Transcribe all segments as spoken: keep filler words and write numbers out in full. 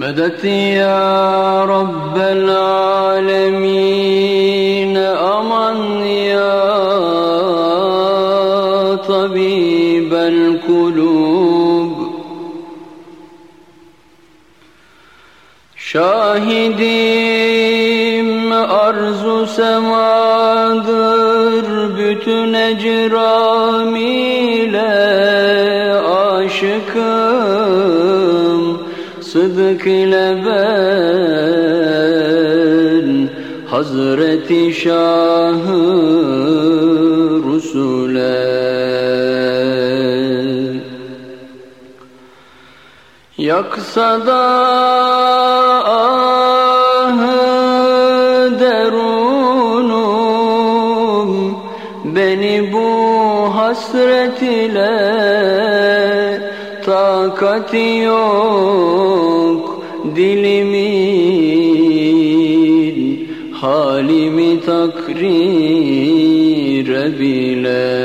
مدد يا رب العالمين أمان يا طبيب القلوب Şahidim arzu semadır bütün ecram ile aşıkım sıdık ile ben Hazreti Şah-ı Rusule yaksa da ahı derunum beni bu hasret ile takati yok dilimin halimi takrir bile.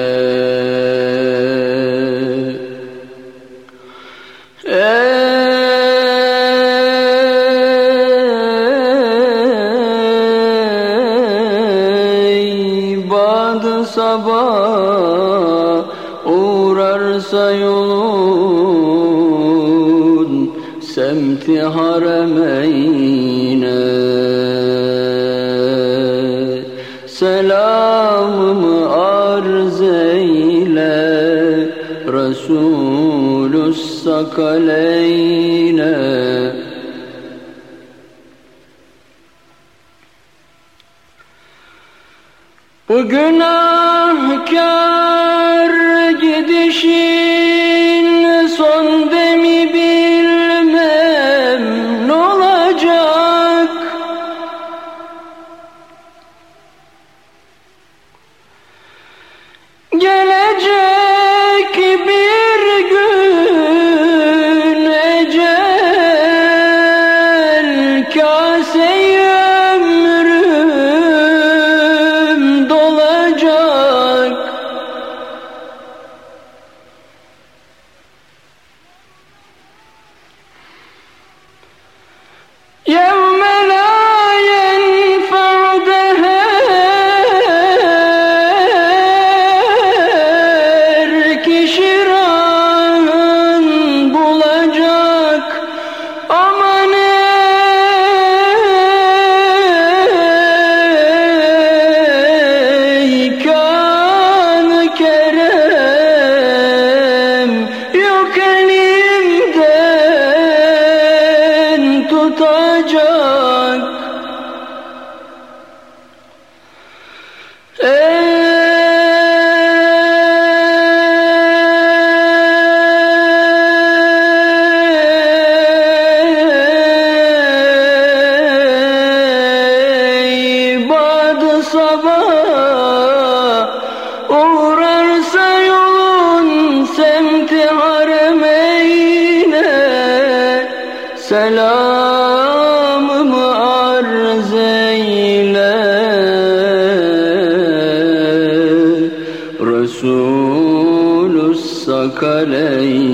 Sabah uğrarsa yolun semti haremeyne selamımı arz eyle Resulü sakaleyne. Bu günahkar gidişin son demi bilmem ne olacak. Gelecek bir gün ecel kase-i ömrüm dolacak. Yevme la yenfe'u her kişi rahın bulacak. Aman ey kan-ı kerem yok elimden tutacak. Ey badı sabah uğrarsa yolun semti haremeyne selamımı arz eyle Resulü sakaleyne.